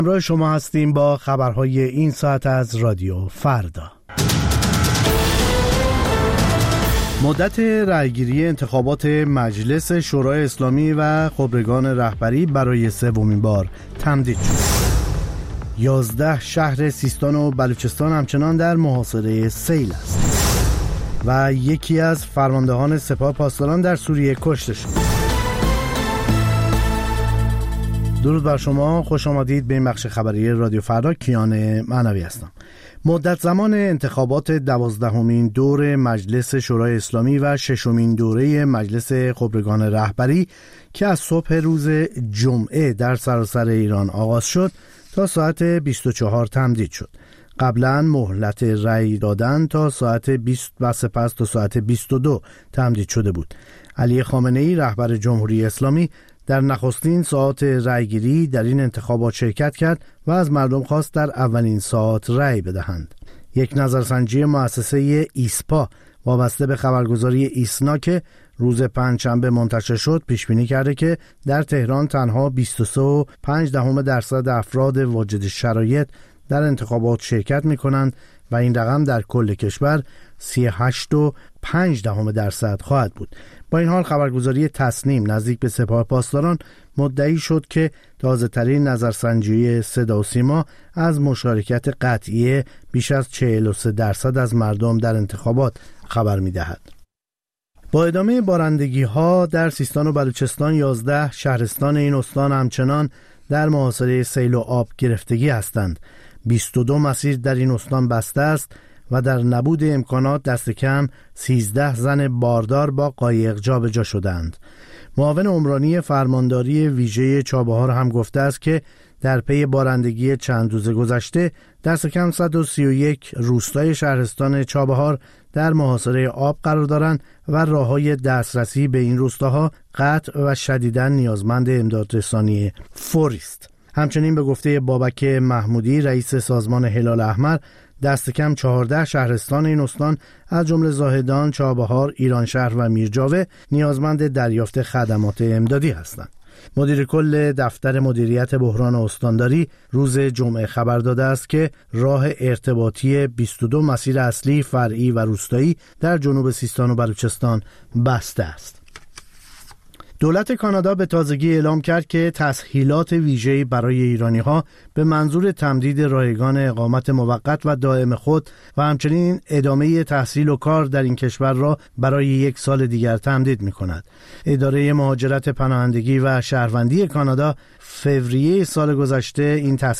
همراه شما هستیم با خبرهای این ساعت از رادیو فردا. مدت رأیگیری انتخابات مجلس شورای اسلامی و خبرگان رهبری برای سومین بار تمدید شد. 11 شهر سیستان و بلوچستان همچنان در محاصره سیل است و یکی از فرماندهان سپاه پاسداران در سوریه کشته شد. درود بر شما، خوش آمدید به این بخش خبری رادیو فردا. کیان معنوی هستم. مدت زمان انتخابات 12مین دور مجلس شورای اسلامی و 6مین دوره مجلس خبرگان رهبری که از صبح روز جمعه در سراسر ایران آغاز شد تا ساعت 24 تمدید شد. قبلا مهلت رأی دادن تا ساعت 20 و سپس تا ساعت 22 تمدید شده بود. علی خامنه‌ای رهبر جمهوری اسلامی در نخستین ساعات رأیگیری در این انتخابات شرکت کرد و از مردم خواست در اولین ساعات رأی بدهند. یک نظرسنجی مؤسسه ایسپا وابسته به خبرگزاری ایسنا که روز پنجشنبه منتشر شد پیش بینی کرده که در تهران تنها 23.5% افراد واجد شرایط در انتخابات شرکت می کنند و این رقم در کل کشور 38.5% خواهد بود. با این حال خبرگزاری تصنیم نزدیک به سپاه پاسداران مدعی شد که تازه‌ترین نظرسنجی صدا و سیما از مشارکت قطعی بیش از 43% از مردم در انتخابات خبر می‌دهد. با ادامه بارندگی‌ها در سیستان و بلوچستان 11 شهرستان این استان همچنان در محاصره سیل و آب گرفتگی هستند. 22 مسیر در این استان بسته است و در نبود امکانات دست کم 13 زن باردار با قایق جابجا شدند. معاون عمرانی فرمانداری ویژه چابهار هم گفته است که در پی بارندگی چند روز گذشته دست کم 131 روستای شهرستان چابهار در محاصره آب قرار دارند و راه‌های دسترسی به این روستاها قطع و شدیداً نیازمند امدادرسانی فوری است. همچنین به گفته بابک محمودی رئیس سازمان هلال احمر دست کم 14 شهرستان این استان از جمله زاهدان، چابهار، ایرانشهر و میرجاوه نیازمند دریافت خدمات امدادی هستند. مدیر کل دفتر مدیریت بحران استانداری روز جمعه خبر داده است که راه ارتباطی 22 مسیر اصلی، فرعی و روستایی در جنوب سیستان و بلوچستان بسته است. دولت کانادا به تازگی اعلام کرد که تسهیلات ویژه‌ای برای ایرانی‌ها به منظور تمدید رایگان اقامت موقت و دائم خود و همچنین ادامه تحصیل و کار در این کشور را برای 1 سال دیگر تمدید می‌کند. اداره مهاجرت، پناهندگی و شهروندی کانادا فوریه سال گذشته این